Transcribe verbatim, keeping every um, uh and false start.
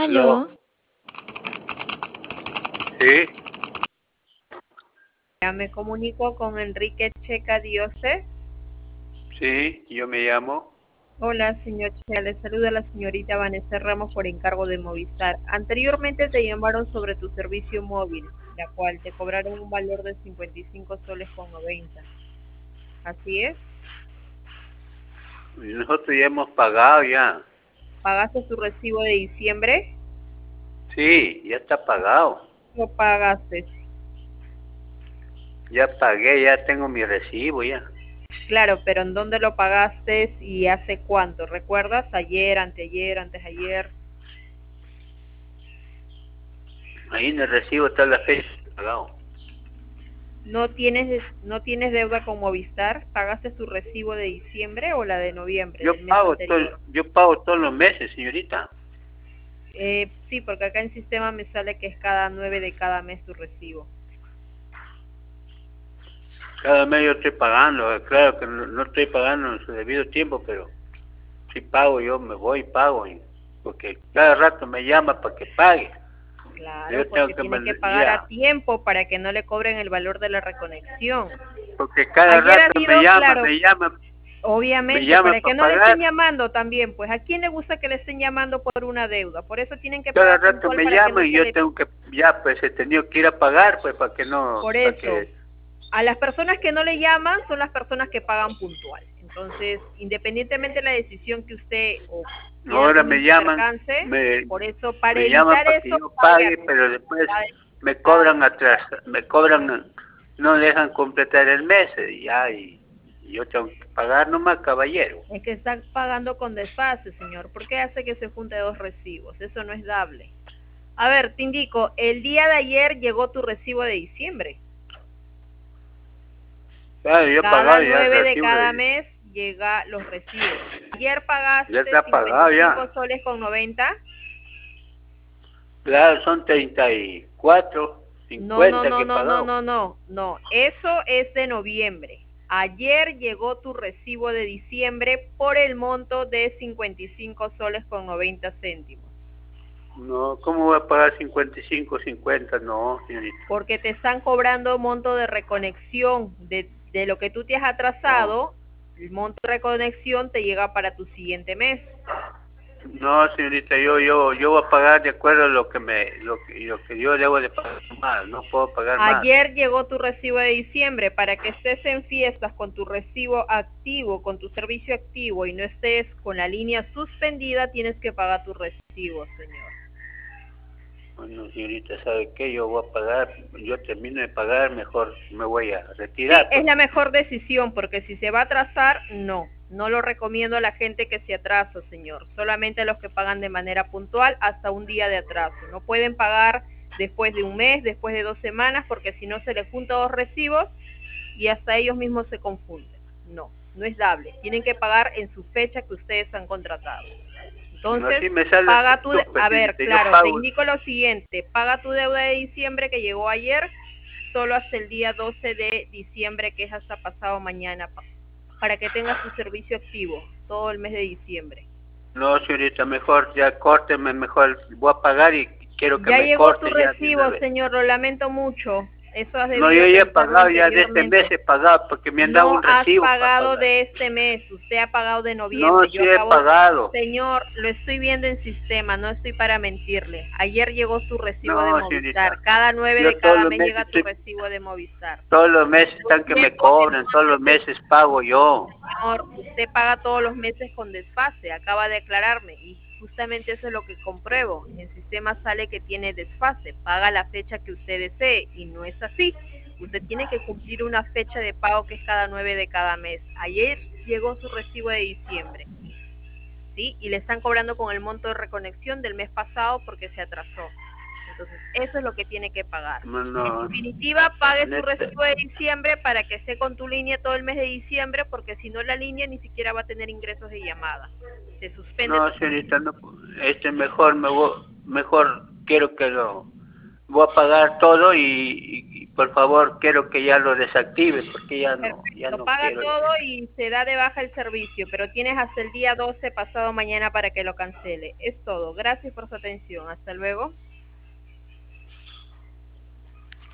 Aló. Aló. Sí, Ya me comunico con Enrique Checa Dioses. sí, yo me llamo. Hola, señor Checa. Le saluda la señorita Vanessa Ramos por encargo de Movistar. Anteriormente te llamaron sobre tu servicio móvil, la cual te cobraron un valor de cincuenta y cinco soles con noventa. ¿Así es? Nosotros ya hemos pagado ya. ¿Pagaste tu recibo de diciembre? Sí, ya está pagado. ¿O pagaste? Ya pagué, ya tengo mi recibo ya. Claro, pero ¿en dónde lo pagaste y hace cuánto? ¿Recuerdas? ¿Ayer, anteayer, antes ayer? Ahí en el recibo está la fecha pagado. ¿No tienes no tienes deuda con Movistar? ¿Pagaste tu recibo de diciembre o la de noviembre, Yo del mes pago todo, anterior? yo pago todos los meses, señorita. Eh, sí, porque acá en sistema me sale que es cada nueve de cada mes tu recibo. Cada mes yo estoy pagando. Claro que no, no estoy pagando en su debido tiempo, pero si pago yo me voy y pago. y- Porque cada rato me llama para que pague. Claro, Yo tengo porque que tiene que mandar, pagar a ya. tiempo para que no le cobren el valor de la reconexión. Porque cada Ayer ha rato me sido, llama, claro, me llama, me obviamente, llama para que para no le estén pagar. llamando también, pues a quién le gusta que le estén llamando por una deuda, por eso tienen que Cada pagar rato puntual me para que no llama y se yo le... tengo que, ya pues he tenido que ir a pagar pues para que no, Por para eso, que, a las personas que no le llaman son las personas que pagan puntual. Entonces, independientemente de la decisión que usted o quiera ahora tener me su llaman, percance, me, por eso, para me llaman evitar para que eso, yo pague pague, a pero después pague me a- cobran atrás, me cobran, no dejan completar el mes y ya, y, y yo tengo que pagar nomás, caballero. es que están pagando con desfase, señor. ¿Por qué hace que se junte dos recibos? Eso no es dable. A ver, te indico, el día de ayer llegó tu recibo de diciembre. Claro, yo he Cada pagado ya el nueve de recibo, cada de- mes llega los recibos. Ayer ya pagaste está cincuenta pagado y cinco ya. soles con noventa. Claro, son treinta y cuatro, No, no, cincuenta no, que he no, no, pagado. no, no, no. Eso es de noviembre. Ayer llegó tu recibo de diciembre por el monto de cincuenta y cinco soles con noventa céntimos. No, ¿cómo voy a pagar cincuenta y cinco, cincuenta? No, señorita. Porque te están cobrando monto de reconexión de, de lo que tú te has No. atrasado. El monto de reconexión te llega para tu siguiente mes. No, señorita, yo yo yo voy a pagar de acuerdo a lo que me lo que, lo que yo debo de pagar más, no puedo pagar más. Ayer llegó tu recibo de diciembre. Para que estés en fiestas con tu recibo activo, con tu servicio activo y no estés con la línea suspendida, tienes que pagar tu recibo, señor. Bueno, señorita, ¿sabe qué? Yo voy a pagar, yo termino de pagar, mejor me voy a Sí, retirar. es la Porque... mejor decisión, porque si se va a atrasar, no. No lo recomiendo a la gente que se atrasa, señor. Solamente a los que pagan de manera puntual hasta un día de atraso. No pueden pagar después de un mes, después de dos semanas, porque si no se les juntan dos recibos y hasta ellos mismos se confunden. No, no es dable. Tienen que pagar en su fecha que ustedes han contratado. No, Entonces, así me sale paga tu... De súper, a ver, señorita, yo claro, te pago. indico lo siguiente. Paga tu deuda de diciembre que llegó ayer, solo hasta el día doce de diciembre, que es hasta pasado mañana, pa- para que tengas tu servicio activo todo el mes de diciembre. No, señorita, mejor ya córteme, mejor voy a pagar y quiero que Ya me llegó tu corte ya de una recibo, vez. señor, lo lamento mucho. Eso has No, yo debido ya he pensarlo pagado, ya de este mes anteriormente. he pagado, porque me han dado No un has recibo para pagado pagar. de este mes, usted ha pagado de No, noviembre. sí Yo he acabo, pagado. señor, lo estoy viendo en sistema, no estoy para mentirle. Ayer llegó su recibo de No, Movistar. señorita. Cada nueve Yo de todos cada los mes meses llega tu estoy, recibo de Movistar. todos los meses Lo están que me siento, cobran, todos los entonces, meses pago yo. señor, usted paga todos los meses con desfase, acaba de aclararme, y justamente eso es lo que compruebo. En el sistema sale que tiene desfase, paga la fecha que usted desee, y no es así. Usted tiene que cumplir una fecha de pago que es cada nueve de cada mes. Ayer llegó su recibo de diciembre, ¿sí? Y le están cobrando con el monto de reconexión del mes pasado porque se atrasó. Entonces, eso es lo que tiene que pagar. No, En no, definitiva, pague su neta. recibo de diciembre para que esté con tu línea todo el mes de diciembre, porque si no la línea ni siquiera va a tener ingresos de llamada. Se suspende No, tu... señorita, no, este mejor me voy, mejor quiero que lo voy a pagar todo y, y, por favor, quiero que ya lo desactive porque ya no, ya Perfecto, no paga quiero. todo y se da de baja el servicio, pero tienes hasta el día doce pasado mañana para que lo cancele. Es todo. Gracias por su atención. Hasta luego.